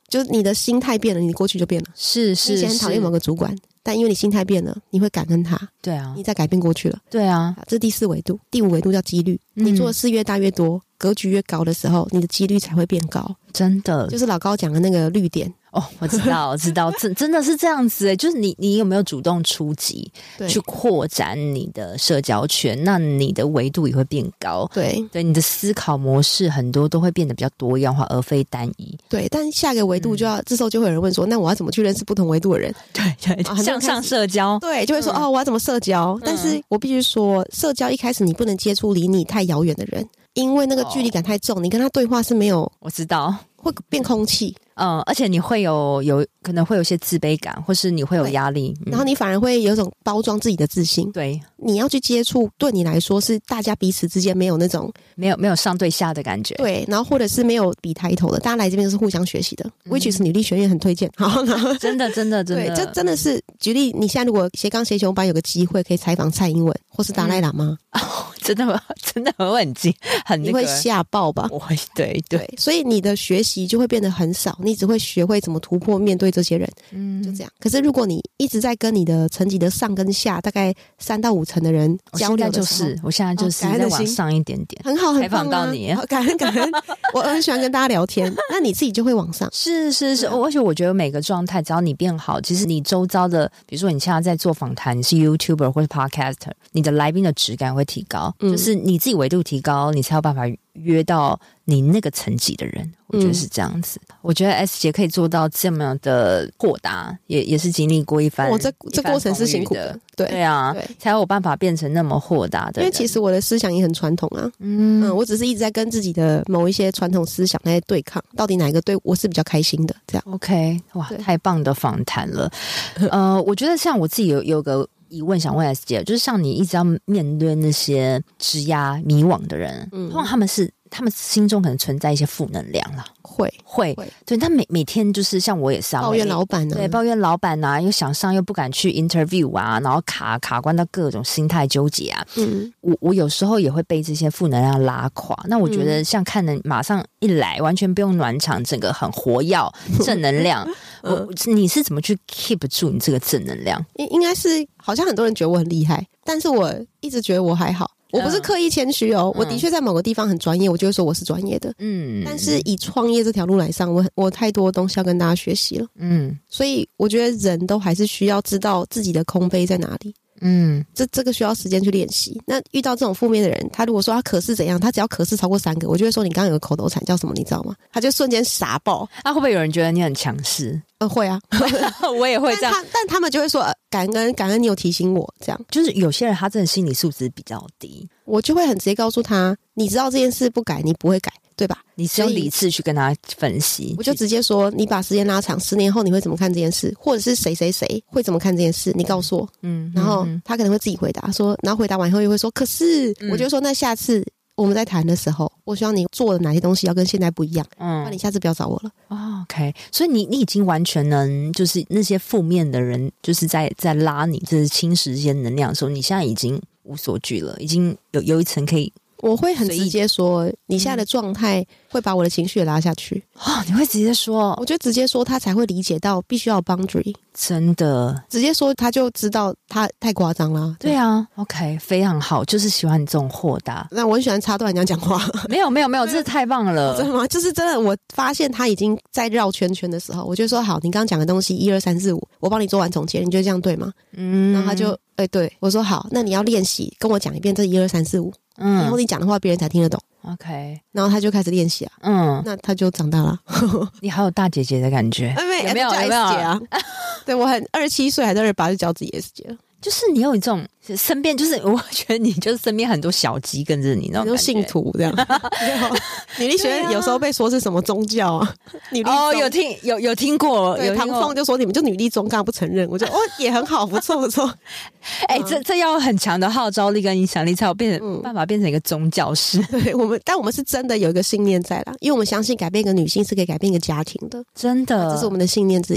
就是你的心态变了，你过去就变了。 是是是， 你以前很讨厌某个主管，但因为你心态变了，你会感恩他。 对啊， 你再改变过去了。 对啊， 这是第四维度。第五维度叫几率。嗯、你做的事越大越多，格局越高的时候，你的几率才会变高。 真的， 就是老高讲的那个绿点。 哦，我知道，我知道，真真的是这样子诶，就是你，你有没有主动出击，去扩展你的社交圈？那你的维度也会变高。对，对，你的思考模式很多都会变得比较多样化，而非单一。 对，但下个维度就要，嗯、这时候就会有人问说，那我要怎么去认识不同维度的人？ 对对，啊、向上社交。 对，就会说、嗯、哦，我要怎么社交？嗯、但是我必须说，社交一开始你不能接触离你太遥远的人，因为那个距离感太重，哦、你跟他对话是没有， 我知道会变空气。 嗯，而且你会有有可能会有些自卑感，或是你会有压力， 嗯、然后你反而会有一种包装自己的自信。对，你要去接触，对你来说是大家彼此之间没有那种没有没有上对下的感觉。 对，然后或者是没有比抬头的，大家来这边都是互相学习的。嗯、which is 女力学院很推荐。好，然后真的真的真的， 对，这真的是举例。你现在如果斜杠斜雄班有个机会可以采访蔡英文或是达赖喇嘛， 嗯哦、真的真的很很近很、那个，你会吓爆吧？ 我会，对 对, 对， 所以你的学习就会变得很少，你只会学会怎么突破面对这些人，嗯，就这样。可是如果你一直在跟你的层级的上跟下，大概三到五层的人交流的时候， 我现在就是，我现在就是在往上一点点， 很好，很采访到你， 感恩感恩。我很喜欢跟大家聊天，那你自己就会往上。 是是是，而且我觉得每个状态，只要你变好，其实你周遭的，比如说你现在在做访谈，你是 YouTuber 或是 Podcaster， 你的来宾的质感会提高，嗯、就是你自己维度提高，你才有办法约到你那个层级的人。我觉得是这样子，嗯、我觉得 S 姐可以做到这么的豁达，也也是经历过一番， 我这这过程是辛苦的，对对啊，对，才有办法变成那么豁达的人。 因为其实我的思想也很传统啊，嗯嗯，我只是一直在跟自己的某一些传统思想在对抗，到底哪一个对我是比较开心的？这样 OK， 哇，太棒的访谈了。呃，我觉得像我自己有有个疑问想问 S 姐，就是像你一直要面对那些职涯迷惘的人，嗯，通常他们是。他们心中可能存在一些负能量啦， 会会对，他每每天就是像我也是、啊、 抱怨老板啊， 对，抱怨老板啊，又想上又不敢去 interview 啊，然后卡卡关到各种心态纠结啊。嗯，我我有时候也会被这些负能量拉垮。那我觉得像看人马上一来，完全不用暖场，整个很活跃正能量。嗯、我你是怎么去 keep 住你这个正能量？ 应应该是好像很多人觉得我很厉害，但是我一直觉得我还好。我不是刻意谦虚哦，嗯、我的确在某个地方很专业，我就会说我是专业的。嗯，但是以创业这条路来上，我我太多东西要跟大家学习了。嗯，所以我觉得人都还是需要知道自己的空杯在哪里。嗯，这这个需要时间去练习。那遇到这种负面的人，他如果说他可是怎样，他只要可是超过三个，我就会说你刚刚有个口头禅叫什么，你知道吗？他就瞬间傻爆。 那、啊、会不会有人觉得你很强势？ 呃，会啊， 我也会这样。 但 他, 但他们就会说、呃、感恩感恩你有提醒我，这样。 就是有些人他真的心理素质比较低， 我就会很直接告诉他，你知道这件事不改，你不会改。对吧？ 你是用理智去跟他分析， 我就直接说，你把时间拉长，十年后你会怎么看这件事，或者是谁谁谁会怎么看这件事，你告诉我。嗯，然后他可能会自己回答说，然后回答完以后又会说，可是、嗯、我就说，那下次我们在谈的时候，我希望你做的哪些东西要跟现在不一样，嗯，那你下次不要找我了。 哦 OK， 所以你你已经完全能，就是那些负面的人，就是在在拉你，就是侵蚀一些能量的时候，你现在已经无所惧了，已经有有一层可以。 我会很直接说，你现在的状态会把我的情绪也拉下去。 哦，你会直接说？ 我觉得直接说他才会理解到必须要有 boundary。 真的， 直接说他就知道他太夸张啦。 对啊 ，OK， 非常好，就是喜欢你这种豁达。 那我很喜欢插断人家讲话。 没有没有没有，这是太棒了。 真的吗？就是真的，我发现他已经在绕圈圈的时候，我就说好，你刚刚讲的东西一二三四五，我帮你做完总结，你觉得这样对吗？嗯，然后他就哎、欸、对我说好，那你要练习跟我讲一遍这一二三四五。嗯，然后你讲的话别人才听得懂。OK， 然后他就开始练习啊。嗯，那他就长大了。 你好有大姐姐的感觉。 有没有？有没有？有没有啊？对，我很二十七岁还是二十八就叫自己 S 姐了。 就是你有一种身边，就是我觉得你就是身边很多小鸡跟着你那种感觉， 信徒这样。女力学院有时候被说是什么宗教啊？女力哦，有听有有听过， 有唐凤就说你们就女力宗，刚刚不承认，我就哦也很好，不错不错。 哎、欸，这这要很强的号召力跟影响力，才有变成、嗯、办法变成一个宗教式。 对我们，但我们是真的有一个信念在啦，因为我们相信改变一个女性是可以改变一个家庭的， 真的， 这是我们的信念之一。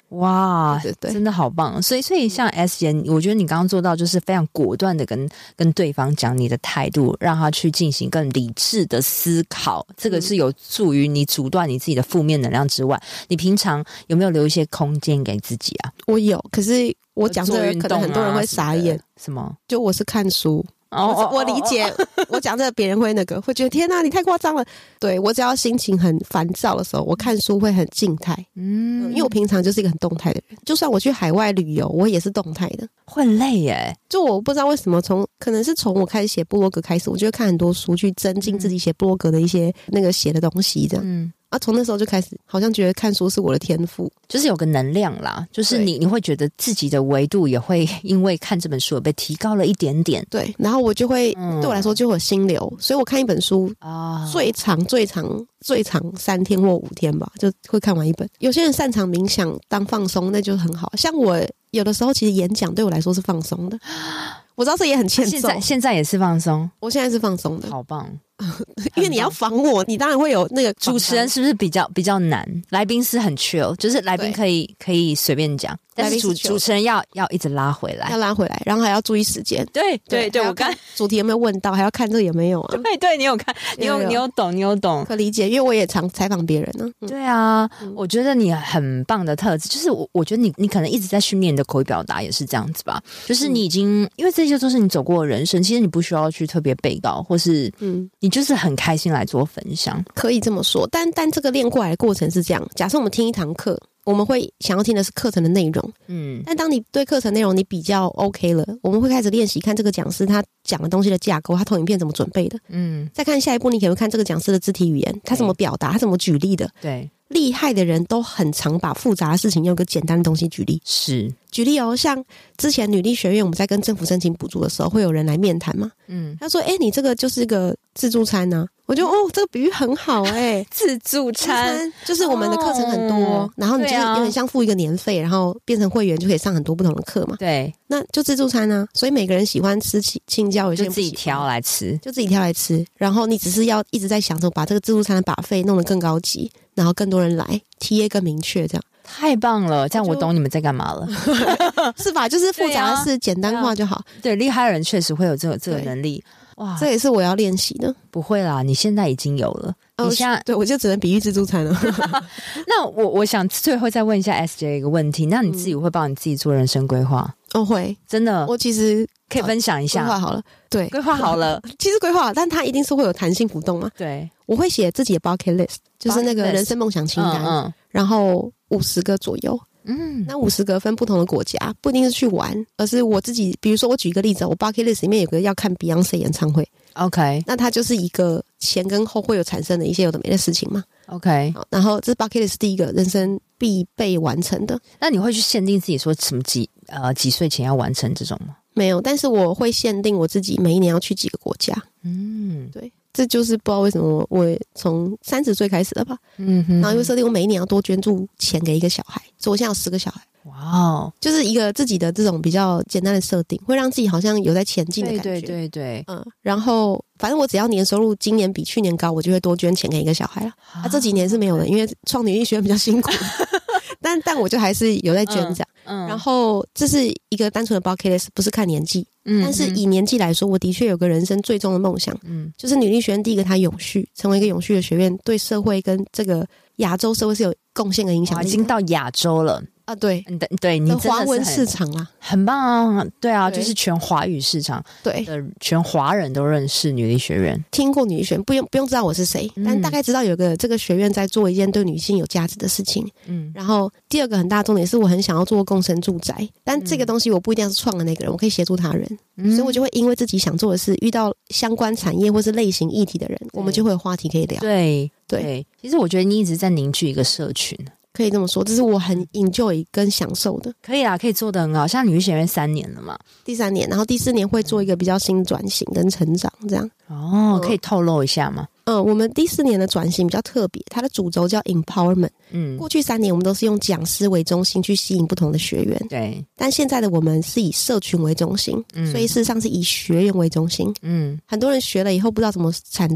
哇， 对对对， 真的好棒！所以，所以像 S 姐，我觉得你刚刚做到就是非常果断的跟跟对方讲你的态度，让他去进行更理智的思考，这个是有助于你阻断你自己的负面能量之外，你平常有没有留一些空间给自己啊？ 我有，可是我讲这个可能很多人会傻眼。 什么？ 就我是看书。 哦、 我, 我理解，我讲这个别人会那个会觉得天哪，你太夸张了。对，我只要心情很烦躁的时候，我看书会很静态。嗯，因为我平常就是一个很动态的人，就算我去海外旅游，我也是动态的。 会累耶， 就我不知道为什么从可能是从我开始写部落格开始，我就会看很多书去增进自己写部落格的一些那个写的东西，这样。嗯。啊，从那时候就开始，好像觉得看书是我的天赋， 就是有个能量啦，就是你你会觉得自己的维度也会因为看这本书而被提高了一点点， 对，然后我就会、嗯、对我来说就会有心流，所以我看一本书啊，最长最长最长三天或五天吧，就会看完一本。有些人擅长冥想当放松，那就很好，像我有的时候其实演讲对我来说是放松的，我知道这也很欠揍， 现在现在也是放松， 我现在是放松的， 好棒。 因为你要防我，你当然会有那个主持人是不是比较比较难？来宾是很 chill， 就是来宾可以可以随便讲，但是主主持人要要一直拉回来， 要拉回来，然后还要注意时间。 对对对，我刚主题有没有问到，还要看这个有没有啊？ 对对，你有看，你有你有懂，你有懂， 可理解，因为我也常采访别人呢、啊嗯。对啊、嗯，我觉得你很棒的特质，就是我我觉得你你可能一直在训练你的口语表达，也是这样子吧？就是你已经、嗯、因为这些都是你走过的人生，其实你不需要去特别背稿，或是嗯，你就是很开心来做分享， 可以这么说。但但这个练过来的过程是这样：假设我们听一堂课，我们会想要听的是课程的内容，嗯，但当你对课程内容你比较 OK 了，我们会开始练习看这个讲师他讲的东西的架构，他投影片怎么准备的，嗯，再看下一步，你可能会看这个讲师的肢体语言，他怎么表达，他怎么举例的， 对。 厉害的人都很常把复杂的事情用一个简单的东西举例。 是， 举例哦，像之前女力学院我们在跟政府申请补助的时候，会有人来面谈嘛，嗯，他说哎、欸，你这个就是个自助餐啊，我就哦，这个比喻很好哎、欸， 自助餐就是我们的课程很多、哦、然后你就是有点像付一个年费、啊、然后变成会员就可以上很多不同的课嘛， 对， 那就自助餐啊，所以每个人喜欢吃青椒，有些人就自己挑来吃， 就自己挑来吃，然后你只是要一直在想着把这个自助餐的buffet弄得更高级，然后更多人来，T A 更明确，这样太棒了，这样我懂你们在干嘛了是吧？就是复杂的事简单化就好。 对，厉害的人确实会有这个这个能力。哇， 这也是我要练习的。 不会啦，你现在已经有了。 哦、 你现在对我就只能比喻自助餐了。 那我我想最后再问一下 S J 一个问题，那你自己会帮你自己做人生规划？ 哦，会， 真的。 我其实可以分享一下。 规划好了，对， 规划好了。 其实规划好，但它一定是会有弹性浮动嘛。 对， 我会写自己的 bucket list， 就是那个人生梦想清单，嗯嗯然后五十个左右。嗯，那五十个分不同的国家，不一定是去玩，而是我自己。比如说，我举一个例子，我 bucket list 里面有个要看 Beyonce 演唱会 ，OK， 那它就是一个前跟后会有产生的一些有的没的事情嘛 ，OK， 好，然后这是 bucket list 第一个人生必备完成的。 那你会去限定自己说什么几呃几岁前要完成这种吗？ 没有，但是我会限定我自己每一年要去几个国家。嗯，对。这就是不知道为什么我从三十岁开始的吧，嗯哼，然后因为设定我每一年要多捐助钱给一个小孩，所以我现在有十个小孩。哇哦，就是一个自己的这种比较简单的设定，会让自己好像有在前进的感觉。 对对对对， 嗯，然后反正我只要年收入今年比去年高，我就会多捐钱给一个小孩了。啊，啊这几年是没有的，因为创女力学院比较辛苦，但但我就还是有在捐这样。嗯，嗯然后这是一个单纯的 bucket list， 不是看年纪。嗯，但是以年纪来说，我的确有个人生最终的梦想，嗯，就是女力学院第一个它永续，成为一个永续的学院，对社会跟这个亚洲社会是有贡献跟影响力的。 已经到亚洲了啊，对， 对对，你真的是华文市场啦， 很棒啊，对啊，对就是全华语市场， 对的全华人都认识女力学院， 听过女力学院，不用不用知道我是谁，嗯，但大概知道有个这个学院在做一件对女性有价值的事情。嗯，然后第二个很大的重点是我很想要做共生住宅，但这个东西我不一定要是创的那个人，我可以协助他人，嗯，所以我就会因为自己想做的事，遇到相关产业或是类型议题的人，我们就会有话题可以聊。 对对, 对，其实我觉得你一直在凝聚一个社群。 可以这么说，这是我很 enjoy 跟享受的。 可以啦，可以做得很好，像女力学院三年了嘛， 第三年，然后第四年会做一个比较新转型跟成长，这样。 哦，可以透露一下吗？ 嗯，我们第四年的转型比较特别，它的主轴叫 empowerment。嗯，过去三年我们都是用讲师为中心去吸引不同的学员， 对。 但现在的我们是以社群为中心，嗯，所以事实上是以学员为中心。嗯，很多人学了以后不知道怎么产出，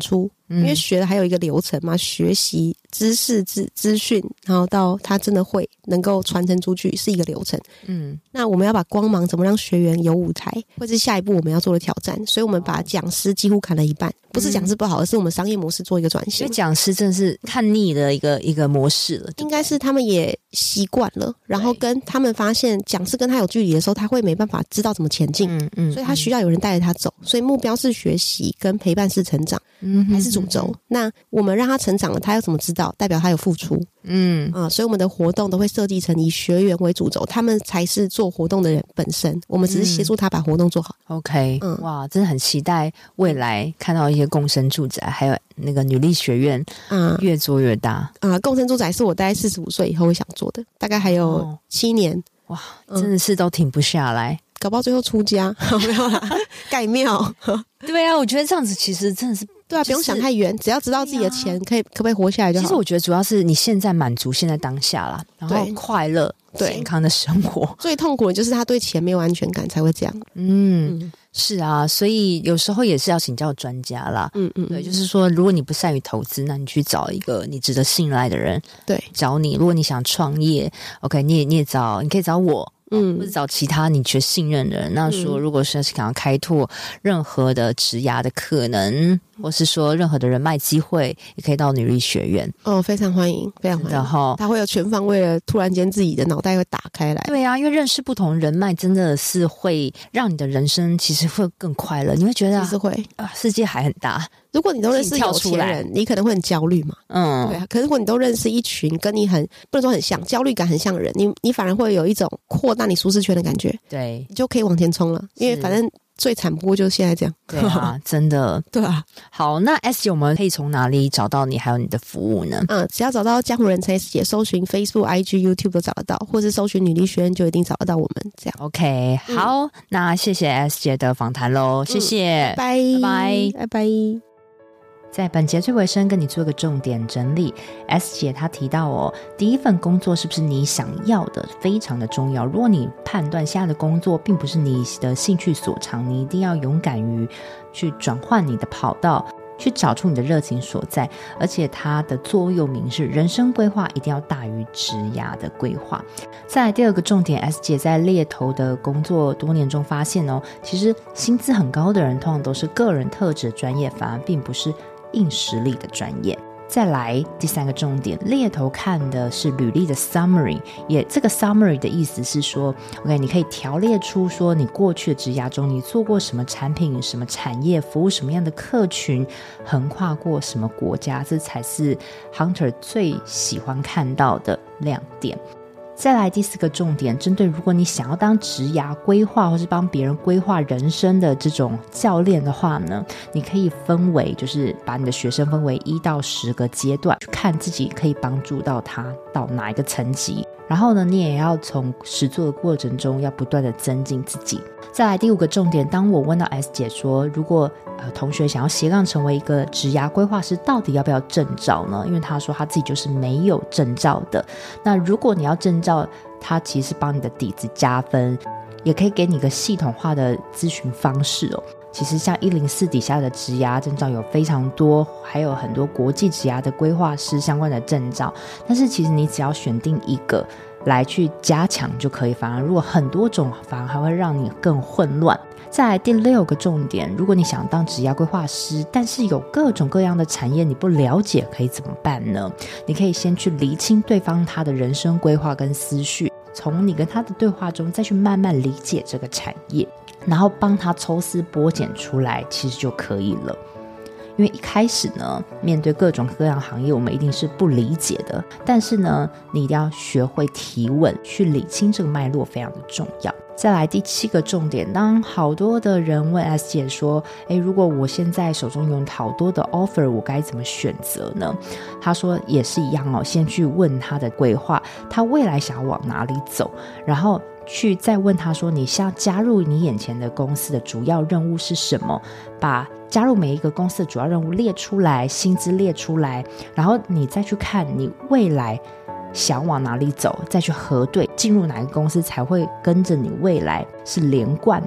嗯、因为学的还有一个流程嘛，学习知识资资讯，然后到他真的会能够传承出去是一个流程。嗯，那我们要把光芒怎么让学员有舞台，会是下一步我们要做的挑战，所以我们把讲师几乎砍了一半，不是讲师不好，而是我们商业模式做一个转型。 因为讲师真的是看腻的一个一个模式了， 应该是他们也习惯了，然后跟他们发现讲师跟他有距离的时候，他会没办法知道怎么前进，嗯嗯，所以他需要有人带着他走，所以目标是学习跟陪伴式成长，嗯，还是主轴。那我们让他成长了，他要怎么知道？代表他有付出，嗯啊、呃，所以我们的活动都会设计成以学员为主轴，他们才是做活动的人本身，我们只是协助他把活动做好。 嗯、OK，嗯，哇，真的很期待未来看到一些共生住宅，还有那个女力学院，嗯，越做越大啊、呃。共生住宅是我大概四十五岁以后会想做的，大概还有七年， 哦、哇，真的是都停不下来。 嗯，搞不好最后出家，没有啦，盖庙。 对啊，我觉得这样子其实真的是。 对啊，不用想太远，只要知道自己的钱可以可不可以活下来就好。 其实我觉得主要是你现在满足现在当下啦，然后快乐健康的生活。 最痛苦的就是他对钱没有安全感才会这样。 嗯，嗯是啊，所以有时候也是要请教专家啦。嗯嗯，对，就是说如果你不善于投资，那你去找一个你值得信赖的人，对，找你。如果你想创业 ，OK， 你也你也找，你可以找我。嗯，或者找其他你觉得信任的人。那说，如果是想要开拓任何的职涯的可能，或是说任何的人脉机会，也可以到女力学院。 哦，非常欢迎，非常欢迎。然后他会有全方位的，突然间自己的脑袋会打开来。 对啊，因为认识不同人脉，真的是会让你的人生其实会更快乐。你会觉得， 其实会啊，世界还很大。 如果你都认识有钱人，你可能会很焦虑嘛。嗯，对啊。可是如果你都认识一群跟你很不能说很像，焦虑感很像的人，你你反而会有一种扩大你舒适圈的感觉。 对， 你就可以往前冲了。因为反正最惨不过就是现在这样。 对啊，真的。 对啊。 好，那 S 姐，我们可以从哪里找到你还有你的服务呢？ 嗯，只要找到江湖人称 S 姐，搜寻 Facebook、I G、YouTube 都找得到，或是搜寻女力学院就一定找得到我们。这样 OK， 好，嗯、那谢谢 S 姐的访谈喽，谢谢， 嗯、拜拜拜拜拜拜。 在本节最尾声跟你做个重点整理。 S 姐她提到哦，第一份工作是不是你想要的非常的重要。如果你判断现在的工作并不是你的兴趣所长，你一定要勇敢于去转换你的跑道，去找出你的热情所在。而且它的座右铭是人生规划一定要大于职涯的规划。再来第二个重点， S 姐在猎头的工作多年中发现哦，其实薪资很高的人通常都是个人特质的专业，反而并不是硬实力的专业。再来第三个重点，猎头看的是履历的 summary， 也这个 summary 的意思是说 OK， 你可以条列出说你过去的职涯中你做过什么产品、什么产业，服务什么样的客群，横跨过什么国家，这才是 Hunter 最喜欢看到的亮点。再来第四个重点，针对如果你想要当职涯规划或是帮别人规划人生的这种教练的话呢，你可以分为，就是把你的学生分为一到十个阶段，去看自己可以帮助到他到哪一个层级。然后呢，你也要从实作的过程中要不断的增进自己。再来第五个重点，当我问到 S 姐说，如果呃同学想要斜杠成为一个职涯规划师，到底要不要证照呢？因为他说他自己就是没有证照的。那如果你要证照，他其实帮你的底子加分，也可以给你一个系统化的咨询方式哦。其实像一零四底下的职涯证照有非常多，还有很多国际职涯的规划师相关的证照，但是其实你只要选定一个来去加强就可以，反而如果很多种，反而还会让你更混乱。再来第六个重点，如果你想当职涯规划师，但是有各种各样的产业你不了解，可以怎么办呢？你可以先去厘清对方他的人生规划跟思绪，从你跟他的对话中再去慢慢理解这个产业，然后帮他抽丝剥茧出来，其实就可以了。因为一开始呢，面对各种各样行业我们一定是不理解的，但是呢你一定要学会提问，去理清这个脉络非常的重要。再来第七个重点，当好多的人问 S 姐说，诶，如果我现在手中有好多的 offer， 我该怎么选择呢？他说也是一样哦，先去问他的规划，他未来想要往哪里走，然后去再问他说，你想要加入你眼前的公司的主要任务是什么，把加入每一个公司的主要任务列出来，薪资列出来，然后你再去看你未来想往哪里走，再去核对进入哪个公司才会跟着你未来是连贯的。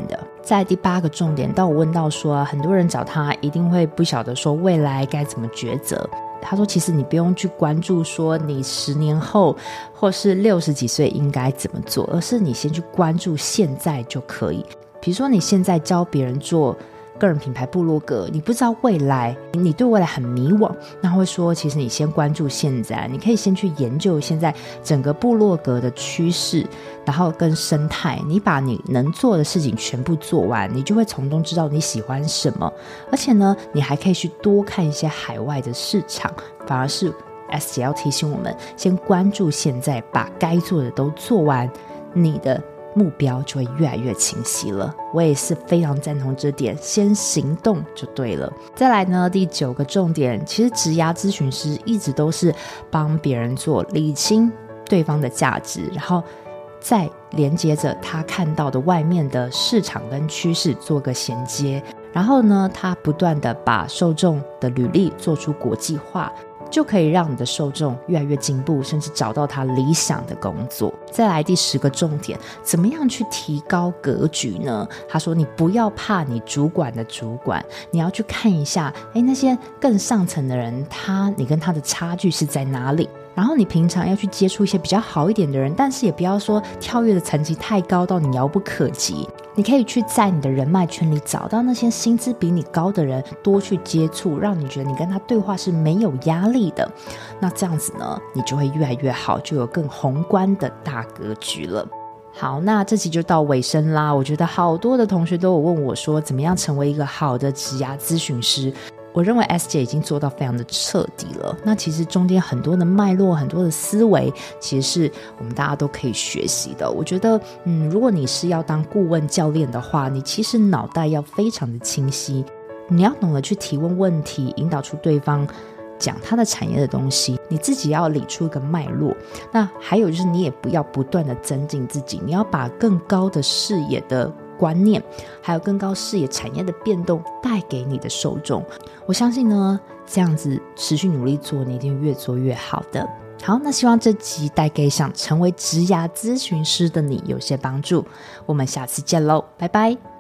在第八个重点，当我问到说、啊、很多人找他一定会不晓得说未来该怎么抉择，他说其实你不用去关注说你十年后或是六十几岁应该怎么做，而是你先去关注现在就可以。比如说你现在教别人做个人品牌部落格，你不知道未来，你对未来很迷惘，那会说其实你先关注现在，你可以先去研究现在整个部落格的趋势，然后跟生态，你把你能做的事情全部做完，你就会从中知道你喜欢什么。而且呢，你还可以去多看一些海外的市场，反而是 S 姐要提醒我们先关注现在，把该做的都做完，你的目标就会越来越清晰了。我也是非常赞同这点，先行动就对了。再来呢，第九个重点，其实职涯咨询师一直都是帮别人做理清对方的价值，然后再连接着他看到的外面的市场跟趋势做个衔接，然后呢，他不断的把受众的履历做出国际化，就可以让你的受众越来越进步，甚至找到他理想的工作。再来第十个重点，怎么样去提高格局呢？他说你不要怕你主管的主管，你要去看一下诶那些更上层的人，他你跟他的差距是在哪里，然后你平常要去接触一些比较好一点的人，但是也不要说跳跃的层级太高到你遥不可及，你可以去在你的人脉圈里找到那些薪资比你高的人，多去接触，让你觉得你跟他对话是没有压力的。那这样子呢，你就会越来越好，就有更宏观的大格局了。好，那这集就到尾声啦。我觉得好多的同学都有问我说，怎么样成为一个好的职涯咨询师。我认为 S 姐已经做到非常的彻底了，那其实中间很多的脉络，很多的思维，其实是我们大家都可以学习的。我觉得嗯，如果你是要当顾问教练的话，你其实脑袋要非常的清晰，你要懂得去提问问题，引导出对方讲他的产业的东西，你自己要理出一个脉络。那还有就是你也不要不断的增进自己，你要把更高的视野的观念，还有更高视野产业的变动带给你的受众。我相信呢，这样子持续努力做，你一定越做越好的。好，那希望这集带给想成为职涯咨询师的你有些帮助。我们下次见喽，拜拜。